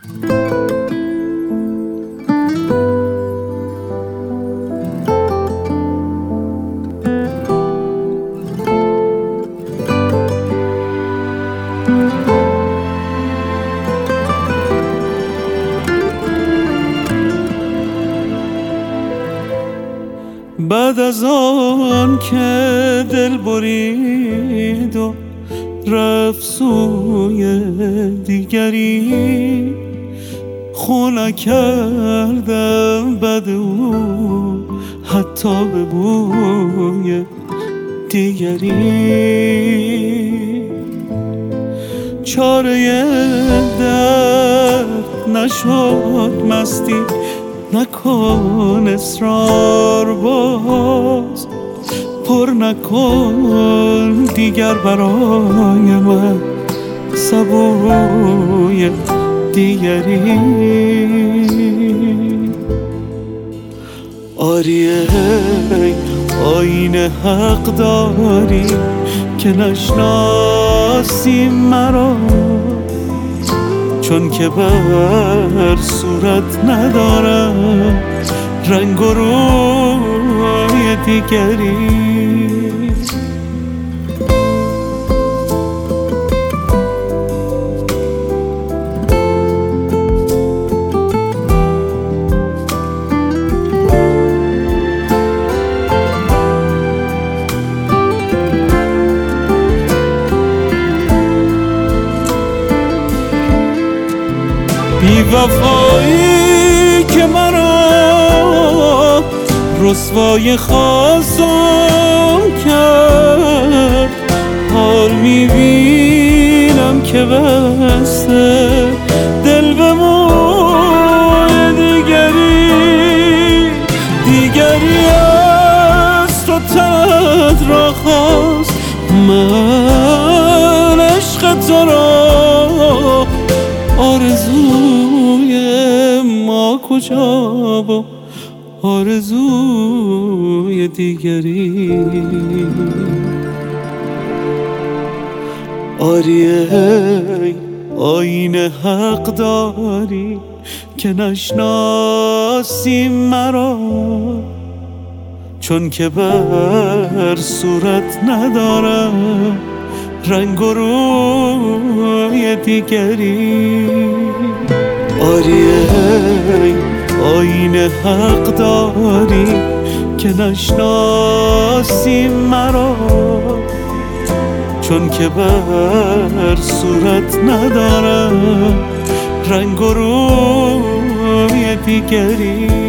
بعد از آن که دل برید و رفت سوی دیگری، خو نکردم بد او حتی به بوی دیگری. چاره درد نشد مستی، نکن اصرار باز، پر نکن دیگر برای من سبوی دیگری. آری ای آینه حق داری که نشناسی مرا، چون که بر صورت ندارم رنگ و روی دیگری. بی وفایی که مرا رسوای خواستم کرد، حال میبینم که بسته دل به موی دیگری. دیگری از تو تنت را خواست، من عشق تو را آرزوی ما کجا و آرزوی دیگری. آری ای آینه حق داری که نشناسی مرا، چون که بر صورت ندارم رنگ و روی دیگری. آری ای آینه حق داری که نشناسی مرا، چون که بر صورت ندارم رنگ و روی دیگری.